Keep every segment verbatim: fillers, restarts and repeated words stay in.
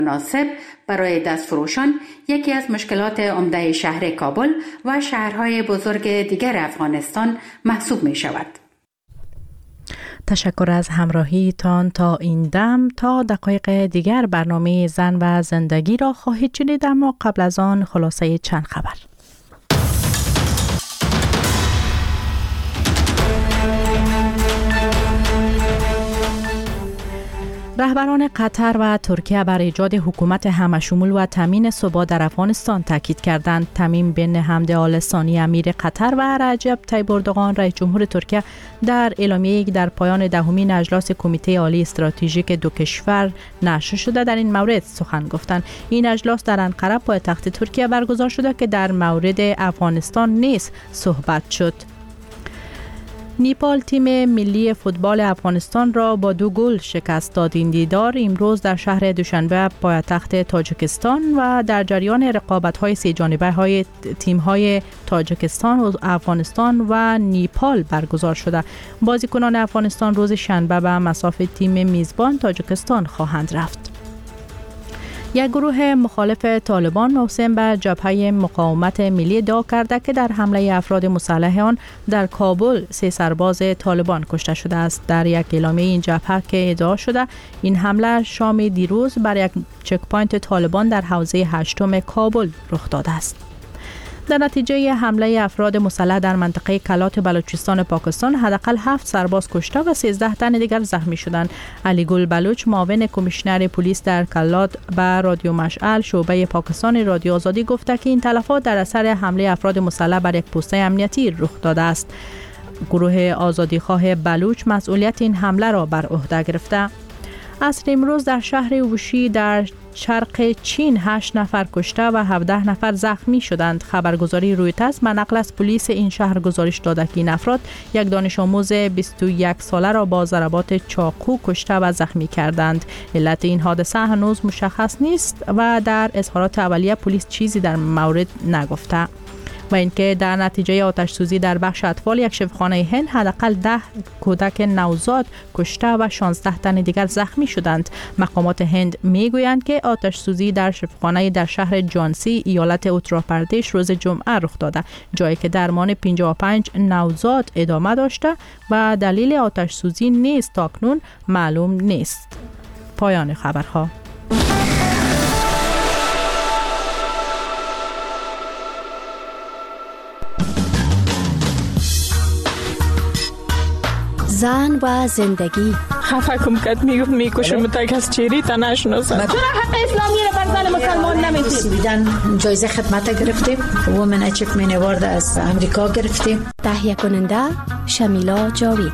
مناسب برای دستفروشان یکی از مشکلات عمده شهر کابل و شهرهای بزرگ دیگر افغانستان محسوب می شود. تشکر از همراهیتان تا این دم. تا دقایق دیگر برنامه زن و زندگی را خواهید شنید، اما قبل از آن خلاصه چند خبر. رهبران قطر و ترکیه بر ایجاد حکومت همشمول و تامین ثبات در افغانستان تاکید کردند. تمیم بن حمد آل ثانی امیر قطر و رجب طیب اردوغان رئیس جمهور ترکیه در اعلامیه‌ای در پایان دهمین اجلاس کمیته عالی استراتژیک دو کشور نشر شده در این مورد سخن گفتند. این اجلاس در انقره پایتخت ترکیه برگزار شده که در مورد افغانستان نیز صحبت شد. نیپال تیم ملی فوتبال افغانستان را با دو گل شکست داد. این دیدار امروز در شهر دوشنبه پایتخت تاجیکستان و در جریان رقابت‌های سه جانبه های تیم‌های تاجیکستان و افغانستان و نیپال برگزار شده. بازیکنان افغانستان روز شنبه به مصاف تیم میزبان تاجیکستان خواهند رفت. یک گروه مخالف طالبان موسوم به جبهه مقاومت ملی ادعا کرده که در حمله افراد مسلح آن در کابل سه سرباز طالبان کشته شده است. در یک اعلامیه این جبهه که ادعا شده این حمله شام دیروز بر یک چک‌پوینت طالبان در حوزه هشتم کابل رخ داده است. در نتیجه حمله افراد مسلح در منطقه کلات بلوچستان پاکستان حداقل هفت سرباز کشته و سیزده تن دیگر زخمی شدند. علی گل بلوچ معاون کمیشنر پلیس در کلات به رادیو مشعل شعبه پاکستان رادیو آزادی گفته که این تلفات در اثر حمله افراد مسلح بر یک پست امنیتی رخ داده است. گروه آزادیخواه بلوچ مسئولیت این حمله را بر عهده گرفته. عصر امروز در شهر ووشی در شرق چین هشت نفر کشته و هفده نفر زخمی شدند. خبرگزاری رویترز به نقل از پلیس این شهر گزارش داده که این افراد یک دانش آموز بیست و یک ساله را با ضربات چاقو کشته و زخمی کردند. علت این حادثه هنوز مشخص نیست و در اظهارات اولیه پلیس چیزی در مورد نگفته. و اینکه در نتیجه آتش سوزی در بخش اطفال یک شفاخانه هند حداقل ده کودک نوزاد کشته و شانزده تن دیگر زخمی شدند. مقامات هند میگویند که آتش سوزی در شفاخانه در شهر جانسی ایالت اتر پردیش روز جمعه رخ داده، جایی که درمان پنجاه و پنج نوزاد ادامه داشته و دلیل آتش سوزی نیز تاکنون معلوم نیست. پایان خبرها. زن و زندگی. خفه کم کد میگفت میکشم تک از چیری تا نشناسم. چرا حق اسلامی رو بر زن مسلمان نمیدید؟ بیدن جایزه خدمت گرفتیم. وومن اچیومنت اوارد از امریکا گرفتیم. تهیه کننده شمیلا جاوید.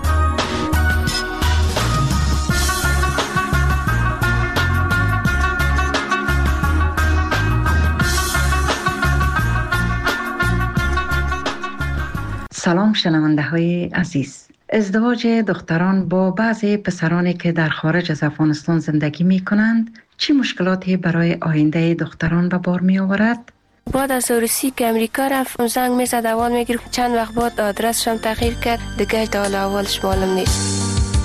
سلام شنونده های عزیز. ازدواج دختران با بعضی پسرانی که در خارج از افغانستان زندگی می کنند چی مشکلاتی برای آینده دختران به بار می آورد؟ بعد از ارسی که امریکا رفت زنگ می زد اول می گرفت، چند وقت بعد آدرسشم تغییر کرد، دیگه تا حال اولش معلوم نیست.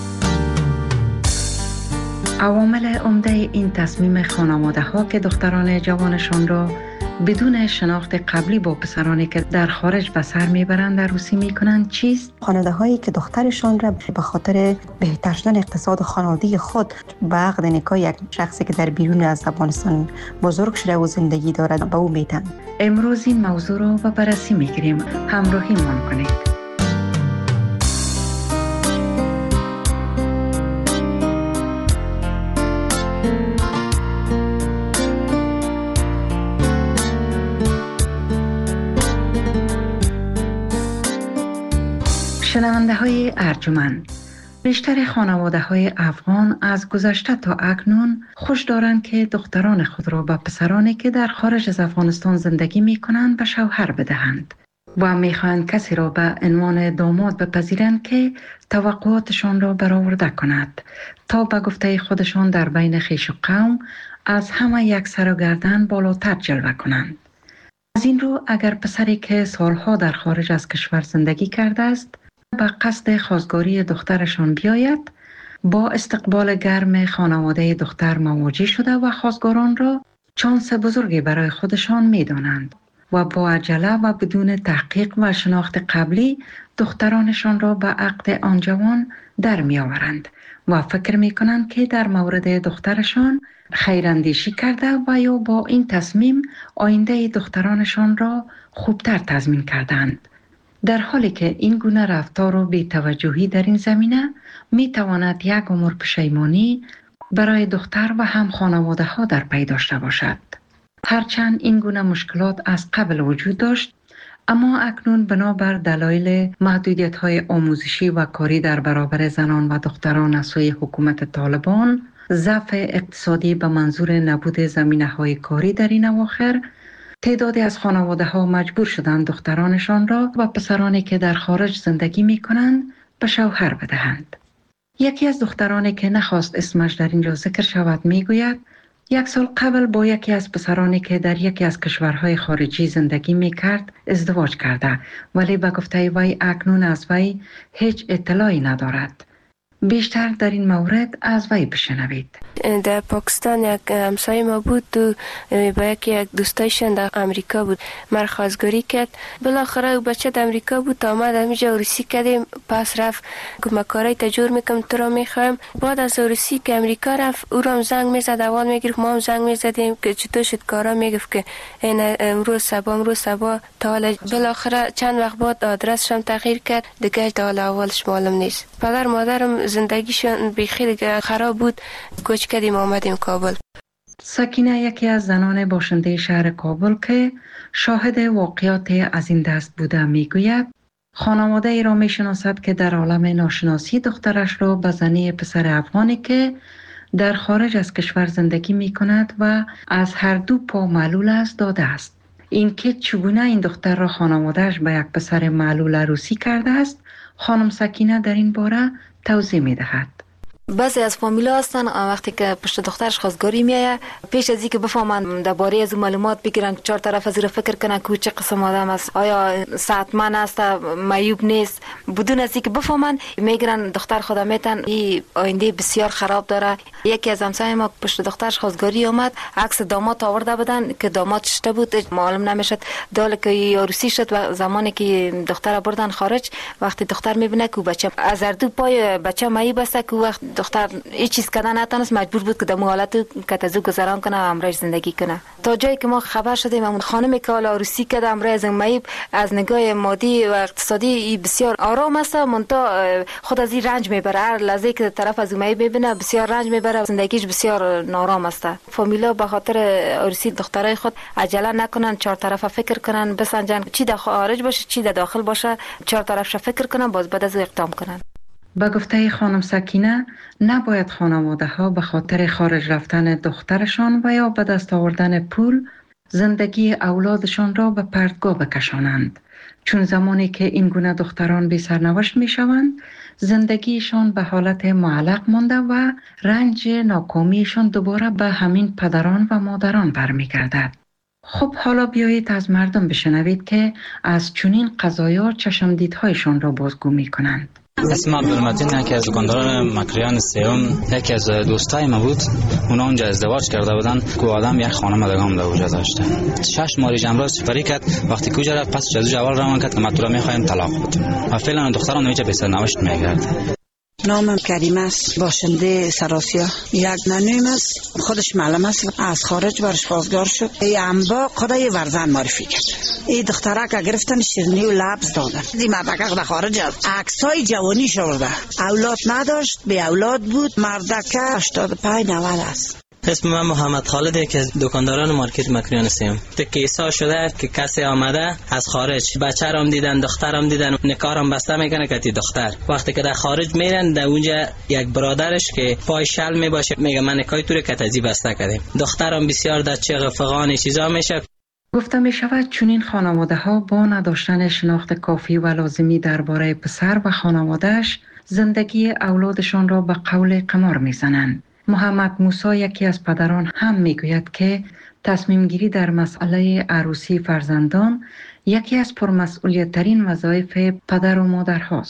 عوامل عمده این تصمیم خانواده ها که دختران جوانشان را بدون شناخت قبلی با پسرانی که در خارج به سر میبرند عروسی میکنند چیست؟ خانواده هایی که دخترشان را به خاطر بهتر شدن اقتصاد خانوادگی خود به عقد نکاح یک شخصی که در بیرون از افغانستان بزرگ شده و زندگی دارد به او میدن. امروز این موضوع را به بررسی میگیریم. همراهی مان کنید. شنونده های ارجمند، بیشتر خانواده های افغان از گذشته تا اکنون خوش دارند که دختران خود را به پسرانی که در خارج از افغانستان زندگی می کنند به شوهر بدهند و می خواهند کسی را به عنوان داماد بپذیرند که توقعاتشان را برآورده کند تا به گفته خودشان در بین خویش و قوم از همه یک سر و گردن بالاتر جلوه کنند. از این رو اگر پسری که سالها در خارج از کشور زندگی کرده است به قصد خواستگاری دخترشان بیاید، با استقبال گرم خانواده دختر مواجه شده و خواستگاران را چانس بزرگی برای خودشان می دانند و با عجله و بدون تحقیق و شناخت قبلی دخترانشان را به عقد آن جوان در می آورند و فکر می کنند که در مورد دخترشان خیراندیشی کرده و یا با این تصمیم آینده دخترانشان را خوبتر تضمین کردند. در حالی که این گونه رفتار و بی‌توجهی در این زمینه می تواند یک عمر پشیمانی برای دختر و هم خانواده ها در پی داشته باشد. هرچند این گونه مشکلات از قبل وجود داشت، اما اکنون بنابر دلایل محدودیت‌های آموزشی و کاری در برابر زنان و دختران از سوی حکومت طالبان، ضعف اقتصادی به منظور نبود زمینه‌های کاری در این اواخر، تعدادی از خانواده‌ها مجبور شدند دخترانشان را و پسرانی که در خارج زندگی می‌کنند به شوهر بدهند. یکی از دخترانی که نخواست اسمش در اینجا ذکر شود میگوید یک سال قبل با یکی از پسرانی که در یکی از کشورهای خارجی زندگی میکرد ازدواج کرده، ولی به گفته وی اکنون از وی هیچ اطلاعی ندارد. بیشتر در این مورد از وی بشنوید. در پاکستان یک همسایه ما بود و با یکی یک دوستایشان در امریکا بود، مر خواستگاری کرد. بالاخره او بچه در امریکا بود، آمد همینجا عروسی کردیم. پس رفت که مکارای تجور میکنم تو را میخوایم. بعد از عروسی که امریکا رفت او را هم زنگ میزد، اول میگرفت، ما هم زنگ میزدیم که چطور شد کارا، میگفت که این امروز صبح امروز صبح تا حالا. بالاخره چند وقت بعد آدرسشم تغییر کرد، دیگه تا حالا اولش معلوم نیست. پدر مادرم زندگیشون بخیر خراب بود، کوچ کردیم آمدیم کابل. سکینه یکی از زنان باشنده شهر کابل که شاهد واقعات از این دست بوده میگوید خانواده ای را میشناسد که در عالم ناشناسی دخترش را به زنی پسر افغانی که در خارج از کشور زندگی می کند و از هر دو پا معلول است داده است. این که چگونه این دختر را خانوادهش به یک پسر معلول عروسی کرده است، خانم سکینه در این باره توضیح می دهد. بعضی از فامیلا هستن وقتی که پشت دخترش خواستگاری میایه، پیش از اینکه بفهمن درباره از معلومات بگیرن، چهار طرف از فکر کنن که چه قسم آدم است، آیا صحتمند است، معیوب نیست، بدون از اینکه بفهمن میگیرن دختر خود میتن این آینده بسیار خراب داره. یکی از همسایه ما پشت دخترش خواستگاری اومد، عکس داماد آورده بودن که داماد چته بود معلوم نمیشد. دال که عروسی شد و زمانی که دختر بردن خارج، وقتی دختر میبینه که بچه از هر دو پای بچه معیوب است، که وقت دختر هیچ چیز کردن نتونست، مجبور بود که در حالت کتزو گذران کنه و امرش زندگی کنه. تا جایی که ما خبر شدیم اون خانمی که حالا عروسی کرده امرز معیوب از نگاه مادی و اقتصادی بسیار آرام است، منتها خود از این رنج میبره. هر لحظه که طرف از معیوب میبینه بسیار رنج میبره، زندگیش بسیار نارام است. فامیلا به خاطر عروسی دخترای خود عجله نکنن، چهار طرفه فکر کنن، بسنجن چی در خارج باشه چی در داخل باشه، چهار طرفش فکر کنن، باز بعد از اقدام کنن. با گفته خانم سکینه نباید خانواده ها به خاطر خارج رفتن دخترشان و یا به دست آوردن پول زندگی اولادشان را به پرتگاه بکشانند، چون زمانی که این گونه دختران بی سرنوشت می شوند زندگیشان به حالت معلق مانده و رنج ناکامیشان دوباره به همین پدران و مادران برمیگردد. خب حالا بیایید از مردم بشنوید که از چنین قضایا چشمدیدهایشان را بازگو می کنند. اسم عبدالمتین، یکی از دکانداران مکریان سیوم، یکی از دوستای ما بود. اونا اونجا ازدواج کرده بودن که آدم یک خانم دگام در اونجا داشته. شش ماه جمراز سپری کرد. وقتی کجا رفت پس جزو جوال روان کرد که ما تو را میخوایم طلاق بدیم و فعلا دختران نمیشه به سرنوشت میگرده. نامم کریم است، باشنده سراسیا. یک ننویم است، خودش معلم است، از خارج برش خواستگار شد. ای انبا خدای ورزن معرفی کرد. ای دخترک گرفتن شیرنی و لبس دادن. دی مردک در خارج است، عکسای جوانی شورده. اولاد نداشت، به اولاد بود. مردک هشتاد و پنج نود است. اسم من محمد خالده که دکانداران مارکت مکریان سیم. کیسا شده که کسی آمده از خارج، بچه رام دیدن، دخترم دیدن، نکارم بسته میکنه که دختر. وقتی که در خارج میرن در اونجا یک برادرش که پای شل میباشه میگه من نکای تو رو کتزی بسته کردیم. دخترم بسیار در چغ فغان چیزا میشه. گفته می شود چنین خانواده ها با نداشتن شناخت کافی و لازمی درباره پسر و خانوادهش زندگی اولادشان را به قول قمار میزنند. محمد موسی یکی از پدران هم میگوید که تصمیم گیری در مسئله عروسی فرزندان یکی از پرمسئولیت ترین وظایف پدر و مادر هاست.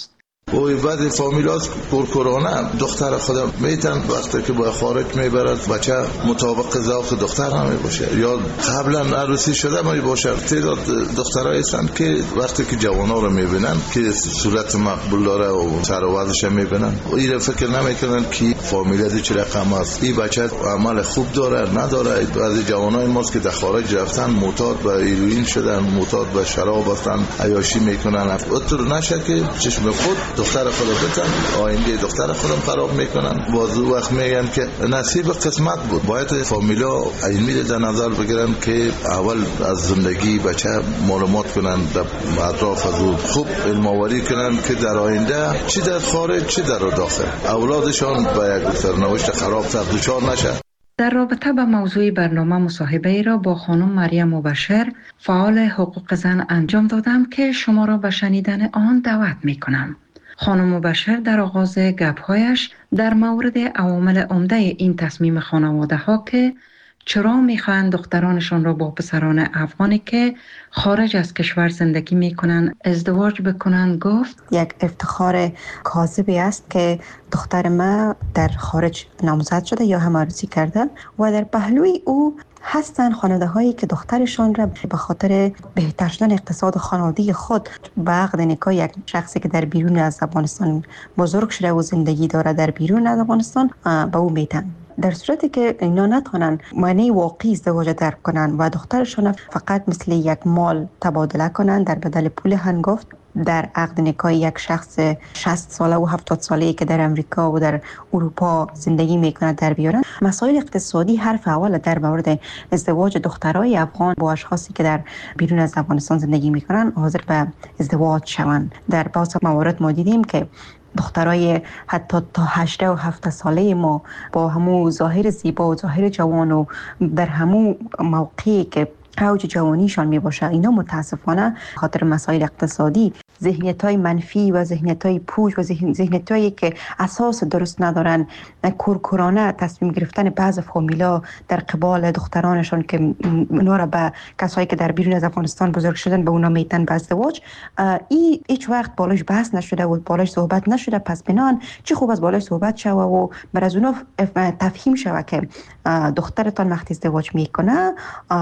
و بعد فامیلاس کورکورانه دختر خودم میتن وقتی که با خارج میبرد بچه مطابق ذوق دختر هم باشه یا قبلا عروسی شده می باشه. تعداد دخترایی هستند که وقتی که جوانا رو میبینن که صورت مقبول داره و سر و وضعش میبینن و این فکر نمیکنن که فامیل چه رقم است، این بچه عمل خوب داره نداره. بعضی جوانای ماست که در خارج رفتن معتاد به هیروئین شدن، معتاد به شراب هستن، عیاشی میکنن. اطور نشه که چشم خود دختر خود بتن آینده دختر خودم خراب میکنن. بازو وقت میگن که نصیب قسمت بود. باید فامیلا علمی در نظر بگیرن که اول از زندگی بچه معلومات کنن، در اطراف از او خوب علم آوری کنن که در آینده چی در خارج چی در داخل اولادشان با یک سرنوشت خراب تر دچار نشه. در رابطه با موضوع برنامه مصاحبه ای را با خانم مریم مبشر فعال حقوق زن انجام دادم که شما را به شنیدن آن دعوت می کنم. خانم مبشر در آغاز گپ‌هایش در مورد عوامل عمده این تصمیم خانواده ها که چرا میخواهند دخترانشان را با پسران افغانی که خارج از کشور زندگی میکنن ازدواج بکنن گفت یک افتخار کاذبی است که دختر ما در خارج نامزد شده یا هم عروسی کرده و در پهلوی او هستن خانواده هایی که دخترشان را به خاطر بهتر شدن اقتصاد خانوادگی خود به عقد نکاح یک شخصی که در بیرون از افغانستان بزرگ شده و زندگی داره در بیرون از افغانستان به او میتن. در صورتی که اینا نتوانن معنی واقعی ازدواج درک کنن و دخترشان فقط مثل یک مال تبادله کنن در بدل پول هنگفت در عقد نکاح یک شخص شصت ساله و هفتاد ساله‌ای که در امریکا و در اروپا زندگی میکنه در بیارن، مسائل اقتصادی حرف اول در مورد ازدواج دخترای افغان با اشخاصی که در بیرون از افغانستان زندگی میکنن حاضر به ازدواج شوند. در بعضی موارد ما دیدیم که دخترای حتی تا هجده و هفده ساله ما با همو ظاهر زیبا و ظاهر جوان و در همو موقعی که اوج جوانیشان می باشه، اینا متاسفانه خاطر مسائل اقتصادی ذهنیت‌های منفی و ذهنیت‌های پوچ و ذهنیت‌هایی که اساس درست ندارن کورکورانه تصمیم گرفتن بعض فامیلا در قبال دخترانشان که اونا را به کسایی که در بیرون از افغانستان بزرگ شدن به اونا میتن به ازدواج، این هیچ وقت بالاش بحث نشده و بالاش صحبت نشده. پس بنان چه خوب از بالاش صحبت شوه و بر از اونا تفهیم شوه که دخترتان وقتی ازدواج میکنه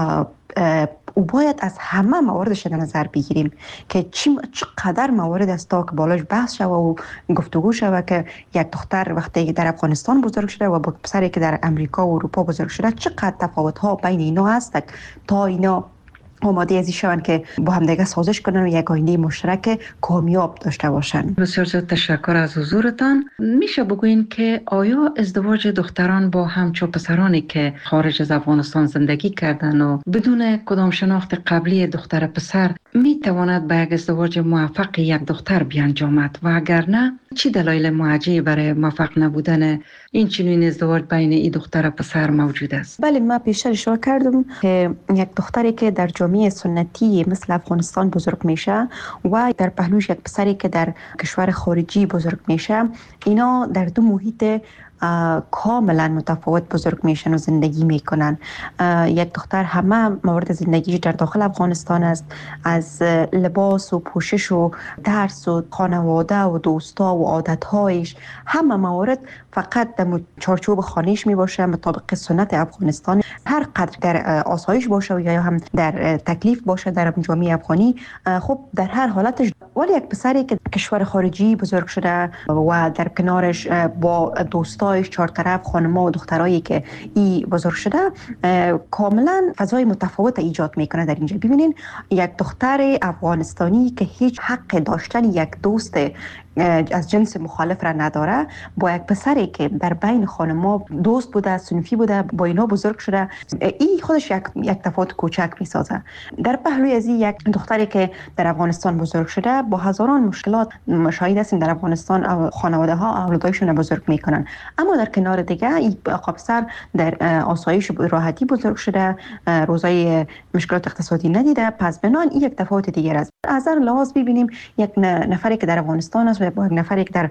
او باید از همه مواردش در نظر بگیریم که چقدر موارد است تا که بالاش بحث شوه و گفتگو شوه که یک دختر وقتی در افغانستان بزرگ شده و با پسری که در امریکا و اروپا بزرگ شده چقدر تفاوت ها بین اینا هست تا اینا آماده ازی شوند که با هم دیگه سازش کنن و یک آینده مشترک کامیاب داشته باشن. بسیار زیاد تشکر از حضورتان. میشه بگوین که آیا ازدواج دختران با همچو پسرانی که خارج از افغانستان زندگی کردن و بدون کدام شناخت قبلی دختر پسر میتواند به یک ازدواج موفق یک دختر بیانجامد و اگر نه چی دلایل معجزه‌ای برای موفق نبودن این چنین ازدواج بین این دختر و پسر موجود است؟ بله، ما پیشتر اشاره کردم که یک دختری که در جامعه سنتی مثل افغانستان بزرگ میشه و در پهلوش یک پسری که در کشور خارجی بزرگ میشه، اینا در دو محیط کاملا متفاوت بزرگ میشن و زندگی میکنن. یک دختر همه موارد زندگیش در داخل افغانستان است، از لباس و پوشش و درس و خانواده و دوستا و عادتهایش، همه موارد فقط در چارچوب خانهش میباشه مطابق سنت افغانستان. هر قدر در آسایش باشه و یا هم در تکلیف باشه در جامعه افغانی، خب در هر حالتش. ولی یک پسری که کشور خارجی بزرگ شده و در کنارش با دوستایش چهار طرف خانم‌ها و دخترایی که ای بزرگ شده، کاملا فضای متفاوت ایجاد میکنه. در اینجا ببینین یک دختر افغانستانی که هیچ حق داشتن یک دوست از جنس مخالف را نداره با یک پسری که در بین خانم‌ها دوست بوده، صنفی بوده، با اینا بزرگ شده، این خودش یک یک تفاوت کوچک میسازه. در پهلوی از یک دختری که در افغانستان بزرگ شده با هزاران مشکلات شاهد هستیم در افغانستان خانواده ها اولادایشون بزرگ میکنن، اما در کنار دیگه این پسر در آسایش راحتی بزرگ شده، روزای مشکلات اقتصادی ندیده. پس بنان این یک تفاوت دیگر است. از هر لحاظ ببینیم یک نفری که در افغانستان است و با یک نفری که در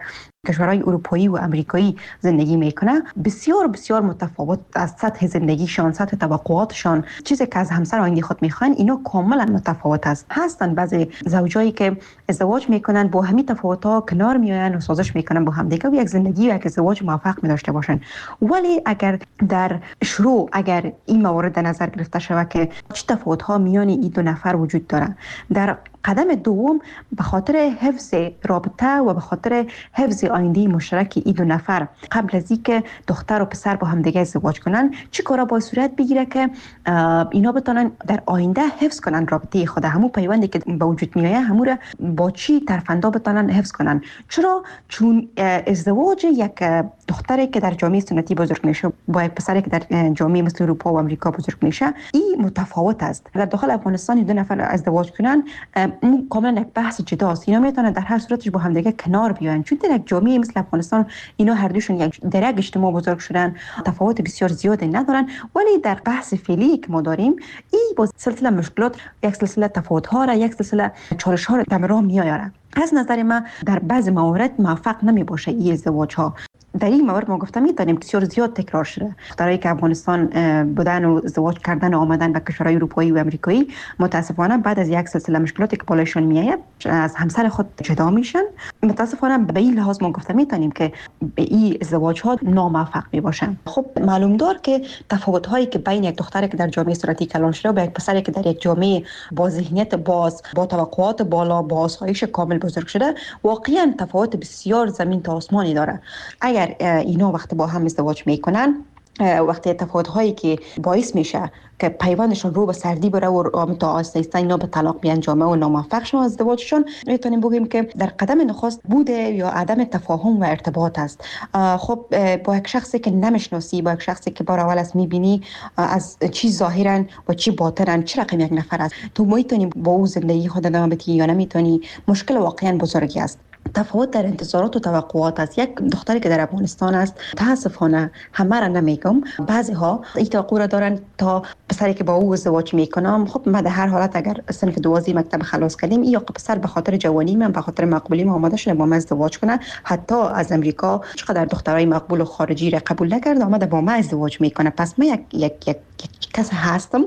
کشورهای اروپایی و امریکایی زندگی میکنه بسیار بسیار متفاوت از سطح زندگیشان، سطح توقعاتشان، چیزی که از همسر آینده خود میخوان اینا کاملا متفاوت است. هستن بعضی زوجایی که ازدواج میکنن با همین تفاوت‌ها کنار میآیند و سازش میکنن با هم دیگه و یک زندگی و یک ازدواج موفق می داشته باشن. ولی اگر در شروع اگر این موارد در نظر گرفته شود که چه تفاوت‌ها میان این دو نفر وجود داره، در قدم دوم به خاطر حفظ رابطه و به خاطر حفظ آینده مشترک این دو نفر قبل از اینکه دختر و پسر با هم دیگه ازدواج کنن چه کارا باید صورت بگیره که اینا بتونن در آینده حفظ کنن رابطه خود، همون پیوندی که به وجود میایه همون را با چی طرفندا بتونن حفظ کنن. چرا؟ چون ازدواج یک دختری که در جامعه سنتی بزرگ میشه با یک پسری که در جامعه مثل اروپا و آمریکا بزرگ میشه این متفاوت است. در داخل افغانستان دو نفر ازدواج کنن کاملا یک بحث جداست. اینا میتونن در هر صورتش با هم دیگه کنار بیان، چون در یک جامعه مثل افغانستان اینا هر دوشون یک در یک اجتماع بزرگ شدن، تفاوت بسیار زیادی ندارن. ولی در بحث فعلی که ما داریم این با سلسله مشکلات یک سلسله تفاوت ها را یک سلسله چالش ها را در راه میآورد. از نظر من در بعض موارد موفق نمی باشه این ازدواج ها. در این مورد ما گفتم می‌دانیم بسیار زیاد تکرار شده. دخترایی که افغانستان بودن و ازدواج کردن و آمدن به کشورهای اروپایی و آمریکایی متاسفانه بعد از یک سلسله مشکلاتی که بالایشون میآید از همسر خود جدا میشن. متاسفانه به این لحاظ ما گفتم می‌دانیم که این ازدواج ها ناموفق میباشن. خب معلوم دار که تفاوت هایی که بین یک دختری که در جامعه سنتی کلان شده و یک پسری که در یک جامعه با ذهنیت باز، با توقعات بالا، با آسایش کامل بزرگ شده واقعا تفاوت بسیار زمین تا آسمانی داره. اگر اینا وقت با هم ازدواج میکنن وقتی تفاوت هایی که باعث میشه که پیوندشون رو به سردی بره و تا آهسته آهسته اینا به طلاق بیانجامه و ناموفق شون ازدواجشون، میتونیم بگیم که در قدم نخست بوده یا عدم تفاهم و ارتباط است. خب با یک شخصی که نمیشناسی، با یک شخصی که بار اول است میبینی از چی ظاهرا و چی باطنا چه رقم یک نفر است، تو میتونی با او زندگی خود ادامه بدی یا نمیتونی، مشکل واقعا بزرگی است. تفاوت در انتظارات و توقعات است. یک دختری که در افغانستان است متاسفانه همه را نمیگم، بعضی ها این توقع را دارن تا پسری که با او ازدواج میکنم خب من در هر حالت اگر صنف دوازی مکتب خلاص کردیم یا پسر به خاطر جوانی من به خاطر مقبولی ما آمده شده با من ازدواج کنه، حتی از امریکا چقدر دخترای مقبول و خارجی را قبول نکرد آمده با من ازدواج میکنه. پس من یک یک یک کس هستم،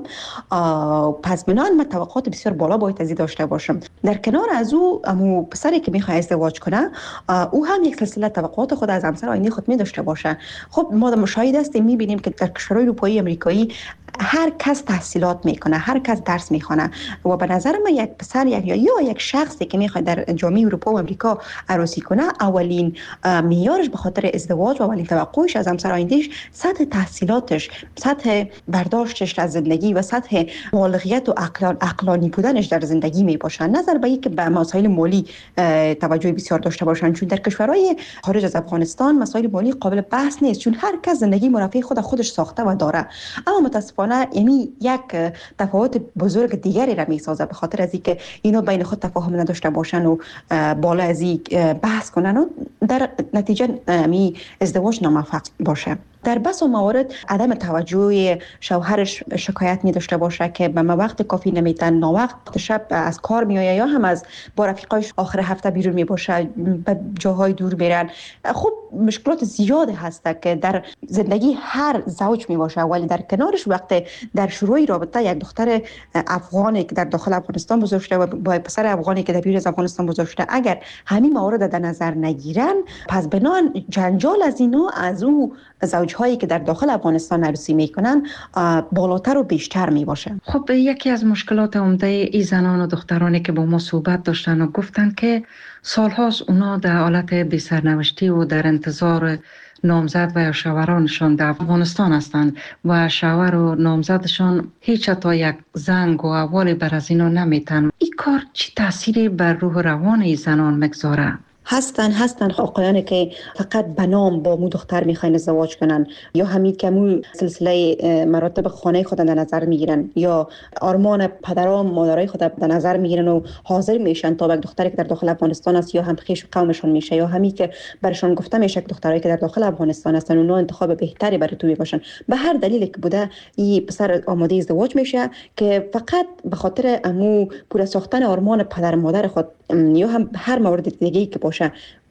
پس بنابراین من توقعات بسیار بالا باید از این داشته باشم. در کنار از او امو پسری که میخواد ازدواج کنه او هم یک سلسله توقعات خود از همسر آینده خود می داشته باشه. خب ما مشاهده هستیم میبینیم که در کشورهای اروپایی آمریکایی هر کس تحصیلات میکنه، هر کس درس میخونه و به نظر من یک پسر یک یا, یا یک شخصی که میخواد در جامعه اروپا و آمریکا عروسی کنه اولین معیارش به خاطر ازدواج و اولین توقعش از همسر آیندهش سطح تحصیلاتش، سطح برداشتش از زندگی و سطح بالغیت و عقلان عقلانی بودنش در زندگی میباشه. نظر به اینکه به مسائل مالی توجه بسیار داشته باشن، چون در کشورهای خارج از افغانستان مسائل مالی قابل بحث نیست، چون هر کس زندگی مرفه خود خودش ساخته و داره. اما متاسفانه یعنی یک تفاوت بزرگ دیگری را میسازه به خاطر از اینکه اینا بین خود تفاهم نداشته باشن و بالا از این بحث کنن و در نتیجه می ازدواج ناموفق باشه. در بس و موارد عدم توجه شوهرش شکایت می داشته باشه که به ما وقت کافی نمیتن، ناوقت شب از کار میآید یا هم از با رفیقایش آخر هفته بیرون می باشه، به جاهای دور میرن. خب مشکلات زیاده هست که در زندگی هر زوج می باشه، ولی در کنارش وقت در شروع رابطه یک دختر افغانی که در داخل افغانستان بزرگ شده و با پسر افغانی که در بیرون از افغانستان بزرگ شده اگر همین موارد در نظر نگیرن، پس بنان جنجال از اینو از او زوج هایی که در داخل افغانستان عروسی میکنن بالاتر و بیشتر می باشه. خب یکی از مشکلات عمده ای زنان و دخترانی که با ما صحبت داشتن و گفتن که سالهاست اونا در حالت بی سرنوشتی و در انتظار نامزد و یا شوهرانشان در افغانستان هستند و شوهر و نامزدشان هیچ تا یک زنگ و احوالی بر از اینا نمیتن. این کار چی تأثیری بر روح روان ای زنان مگذاره؟ هستن هستن آقایانی که فقط به نام با مو دختر میخواین ازدواج کنن یا همین که مو سلسله مراتب خانه خود در نظر میگیرن یا آرمان پدران مادرای خود در نظر میگیرن و حاضر میشن تا یک دختری که در داخل افغانستان است یا هم خویش قومشون میشه یا همین که برشون گفته میشه که دخترایی که در داخل افغانستان هستن اونها انتخاب بهتری برای تو باشن، به هر دلیلی که بوده این پسر آماده ازدواج میشه که فقط به خاطر امو پورا ساختن آرمان پدر مادر خود یا هم هر مورد دیگه‌ای که باشه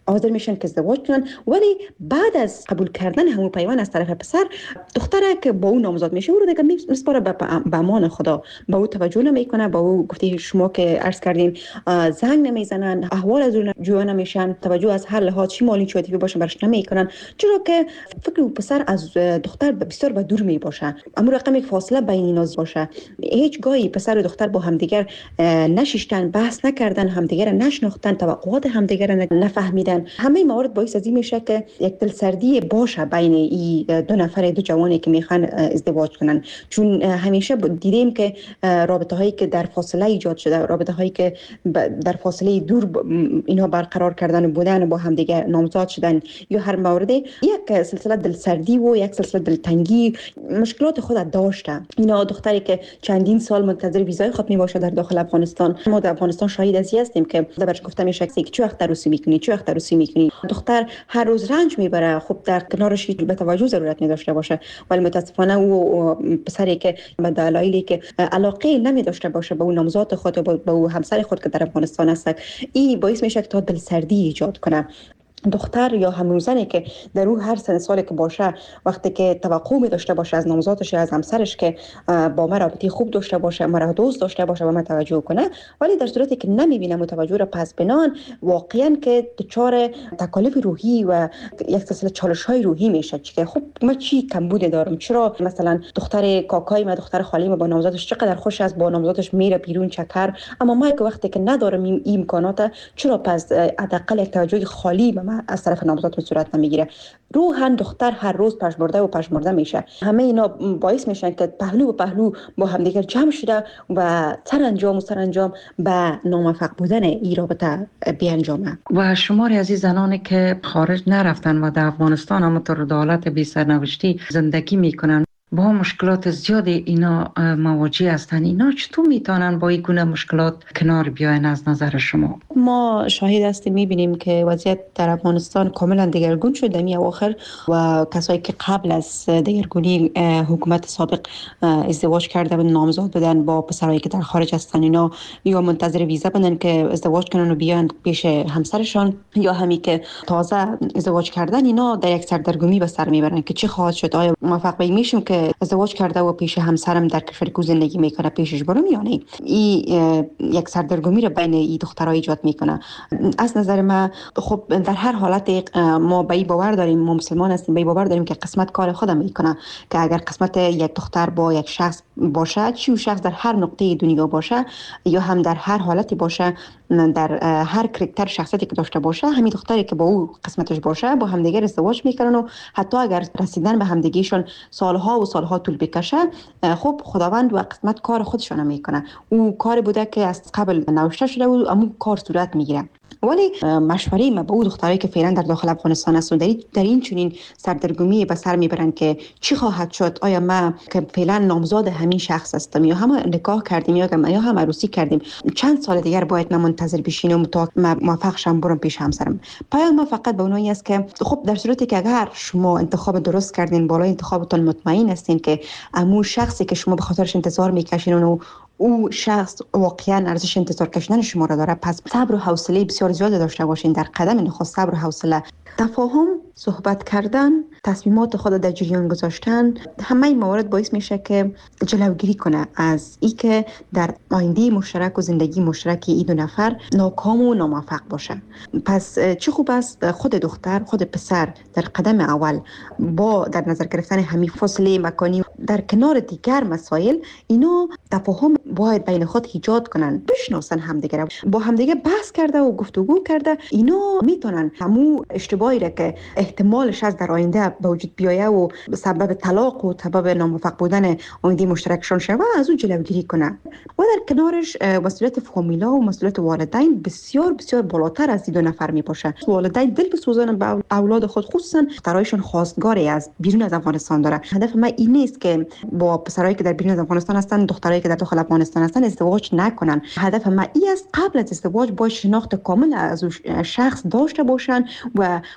حاضر میشن که ازدواج کنن، ولی بعد از قبول کردن همون پیوند از طرف پسر، دختره که با اون نامزاد میشه او رو دیگه میسپاره به امان خدا، با او توجه نمیکنه، با او گفته شما که عرض کردین زنگ نمیزنن، احوال از اون جویا نمیشن، توجه از هر لحاظ چی مالی چی عاطفی باشه برش نمیکنن، چرا که فکر پسر از دختر بسیار به دور می باشه، اما رقم فاصله بین اینا باشه. هیچ گاهی پسر و دختر با همدیگر نشیشتن، بحث نکردن، همدیگر نشناختن، توقعات همدیگر نفهمیدن. همه موارد باعث از این میشه که یک دلسردی باشه بین این دو نفر دو جوانی که میخوان ازدواج کنن، چون همیشه دیدیم که رابطه هایی که در فاصله ایجاد شده، رابطه هایی که در فاصله دور اینها برقرار کردن بودن، با همدیگر نامزاد شدن، یا هر موردی یک سلسله دلسردی و یک سلسله دلتنگی مشکلات خود داشته. اینا دختری که چندین سال منتظر ویزای خود می باشه در داخل افغانستان، ما در افغانستان شاهد از این هستیم که برش گفته میشه که چه وقت عروسی میکنی، چه وقت عروسی میکنی. دختر هر روز رنج میبره، خب در کنارش به توجه ضرورت نداشته باشه، ولی متاسفانه او پسری که به دلایلی که علاقه نمی داشته باشه به اون نامزاد خود و به اون همسر خود که در افغانستان هست، این باعث میشه که تا دلسردی ایجاد کنه. دختر یا هموزنی که در او هر سن سالی که باشه، وقتی که توقع می داشته باشه از نامزادش از همسرش که با ما رابطه خوب داشته باشه، مرا دوست داشته باشه، به من توجه کنه، ولی در صورتی که نمیبینه متوجه را پس بنان، واقعا که دچار تکالیف روحی و یک سلسله چالش های روحی میشه که خب من چی کمبود دارم، چرا مثلا دختر کاکای ما، دختر خالی ما با نامزادش چقدر خوش است، با نامزادش میره بیرون چکر، اما ما که وقتی که ندارم این امکانات، چرا پس حداقل یک توجه خالی به از طرف نامزاد صورت نمیگیره. روحاً دختر هر روز پشمرده و پشمرده میشه. همه اینا باعث میشن که پهلو و پهلو با همدیگر جمع شده و سرانجام و سرانجام به ناموفق بودن این رابطه بیانجامه. و شماری از این زنانی که خارج نرفتن و در افغانستان هم طور دولت بی سرنوشتی زندگی میکنن، با مشکلات زیادی اینا مواجه هستن، اینا چطور میتونن با این گونه مشکلات کنار بیاین از نظر شما؟ ما شاهد هستیم، میبینیم که وضعیت در افغانستان کاملا دگرگون شد در اواخر و کسایی که قبل از دگرگونی حکومت سابق ازدواج کرده و نامزاد بدن با پسرایی که در خارج هستن، اینا یا منتظر ویزا بودن که ازدواج کنن و بیان پیش همسرشان، یا همی که تازه ازدواج کردن، اینا در یک سردرگمی به سر میبرن که چی خواهد شد، آیا موفق میشیم که ازدواج کرده و پیش همسرم در کشوری که زندگی میکنه پیشش برم یا نه. این یک سردرگمی رو بین این دخترها ایجاد میکنه. از نظر من خب در هر حالت ما به این باور داریم، ما مسلمان هستیم، به این باور داریم که قسمت کار خودم میکنه، که اگر قسمت یک دختر با یک شخص باشه، چی شخص در هر نقطه دنیا باشه یا هم در هر حالتی باشه، در هر کاراکتر شخصیتی که داشته باشه، همین دختری که با او قسمتش باشه با همدیگر ازدواج میکنن و حتی اگر رسیدن به همدیگیشون سالها و سالها طول بکشه، خب خداوند و قسمت کار خودشون میکنه. او کار بوده که از قبل نوشته شده و اما کار صورت میگیره. ولی مشوره ما به اون دخترایی که فعلا در داخل افغانستان هستن در, در این چنین سردرگمی به سر میبرن که چی خواهد شد، آیا ما که فعلا نامزاد همین شخص هستم یا هم نکاح کردیم یا یا هم عروسی کردیم، چند سال دیگر باید من منتظر بشینم تا موفق شم برم پیش همسرم. پیام ما فقط به اونایی است که خب در صورتی که اگر شما انتخاب درست کردین، بالای انتخابتون مطمئن هستین که امو شخصی که شما به خاطرش انتظار میکشین و او شخص واقعا ارزش انتظار کشیدن شما را داره، پس صبر و حوصله بسیار زیاد داشته باشین. در قدم نخست صبر و حوصله، تفاهم، صحبت کردن، تصمیمات خود در جریان گذاشتن، همه این موارد باعث میشه که جلوگیری کنه از ای که در آینده مشترک و زندگی مشترک این دو نفر ناکام و ناموفق باشه. پس چه خوب است خود دختر خود پسر در قدم اول با در نظر گرفتن همین فاصله مکانی در کنار دیگر مسائل، اینو تفاهم باید بین خود ایجاد کنن، بشناسن همدیگه، با همدیگه بحث کرده و گفتگو کرده، اینو میتونن همو اشتباهی را که احتمالش از در آینده به وجود بیایه و سبب طلاق و سبب ناموفق بودن آینده مشترکشان شوه از اون جلوگیری کنه. و در کنارش مسئولیت فامیلا و مسئولیت والدین بسیار بسیار بالاتر از این دو نفر می باشه. والدین دل بسوزن به اولاد خود، خصوصا دخترایشون خواستگاری از بیرون از افغانستان داره. هدف من این نیست که با پسرایی که در بیرون از افغانستان هستن، دخترایی که در داخل افغانستان هستن ازدواج نکنن. هدف من این است قبل از ازدواج با شناخت کامل از شخص داشته باشن و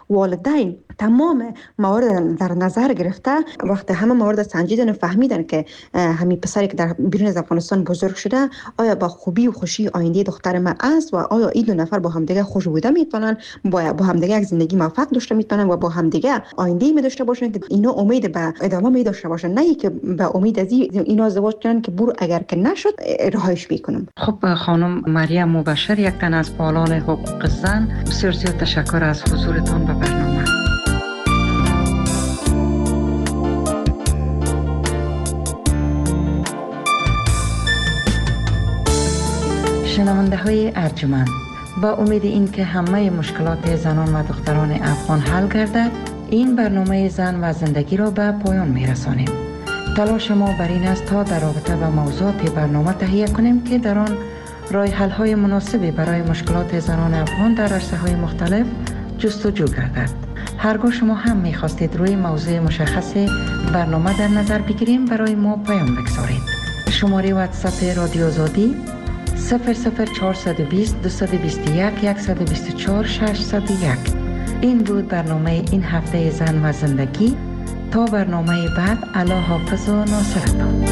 والدین تمام موارد در نظر گرفته وقت همه موارد سنجیدن و فهمیدن که همین پسری که در بیرون از افغانستان بزرگ شده آیا با خوبی و خوشی آینده دختر ما است و آیا این دو نفر با همدیگه خوش بوده میتونن با با همدیگه یک زندگی موفق داشته میتونن و با همدیگه آینده می داشته باشن که اینا امید به ادامه می داشته باشن، نه که به امید از اینا ازدواج کنن که برو اگر که نشد رهایش میکنم. خب خانم مریم مبشر، یک تن از فعالان حقوق زن، بسیار زیاد تشکر از حضورتان به برنامه. شنونده های ارجمند، با امید این که همه مشکلات زنان و دختران افغان حل گردد، این برنامه زن و زندگی را به پایان می رسانیم. تلاش ما بر این است تا در رابطه با موضوعات برنامه تهیه کنیم که در آن راه حل های مناسبی برای مشکلات زنان افغان در عرصه های مختلف جستجو گردد. هرگاه شما هم می خواستید روی موضوع مشخص برنامه در نظر بگیریم، برای ما پیام بگذارید. شماره واتساپ رادیو آزادی صفر صفر چهارصد و بیست دویست و بیست و یک صد و بیست و چهار ششصد و یک. این بود برنامه این هفته زن و زندگی. تا برنامه بعد، الله حافظ و ناصرتان.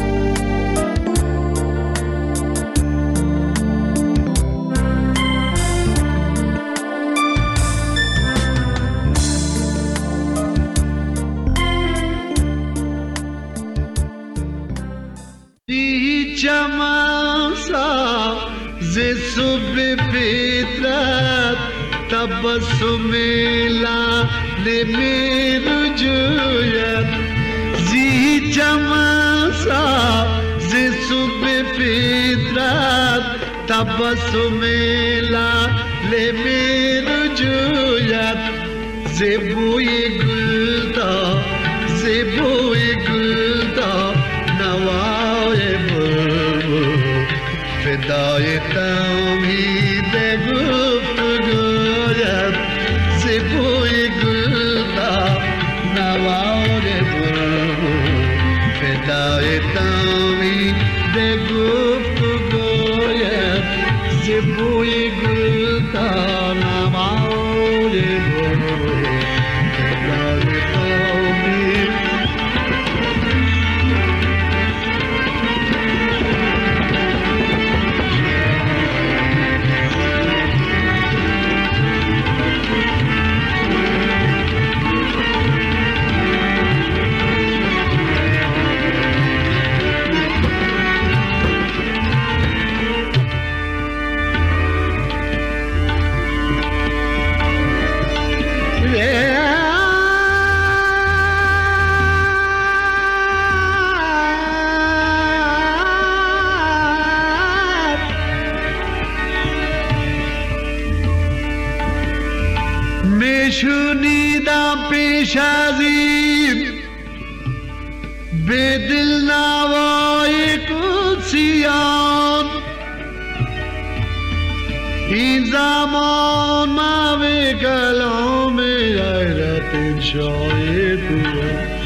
ز صبح فطرت تبسم لعل می جوید زی جماسا ز صبح فطرت تبسم لعل می جوید ز بوی گلدا ز بوی گلدا نوای بلبل فدای توحید گفتگویت ز بوی گلدا نوار بلبل فدای توحید گفتگویت ز بوی گلدا نوار بلبل فدای توحید. شنیدم پیش از این به دل نوای قدسیان این زمان موی کلام غیرت شای تو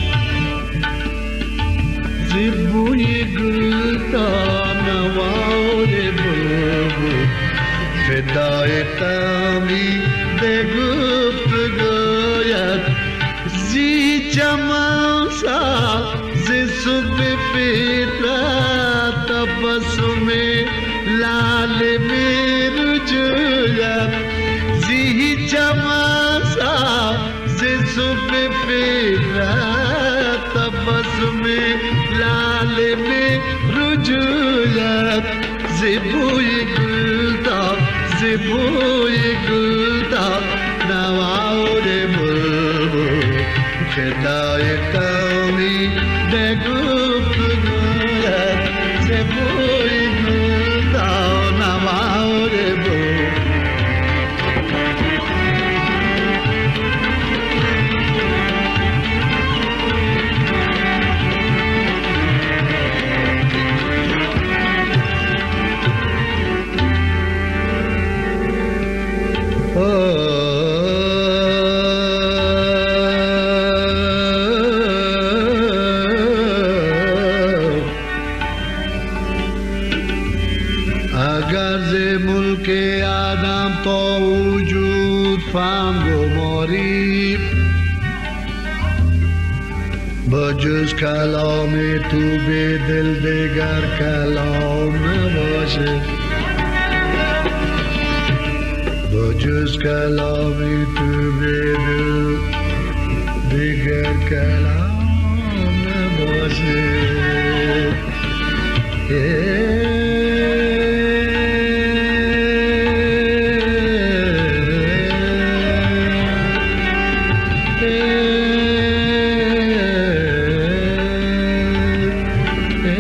زبوی گلتا نوار بلبل فدای تمی بگفت گوید زی جماسا ز صبح فطرت تبسم لعل می رجوید زی جماسا ز صبح فطرت تبسم لعل می رجوید زبوی گلدا زبوی گلدا نوار بلبل فدای توحید گفتگویت زبوی گلدا نوار بلبل. اگر ز ملک آدم تا وجود فهم گماری با جز کلام تو به دل دیگر کلام نباشه با جز کلام تو به دل دیگر کلام نباشه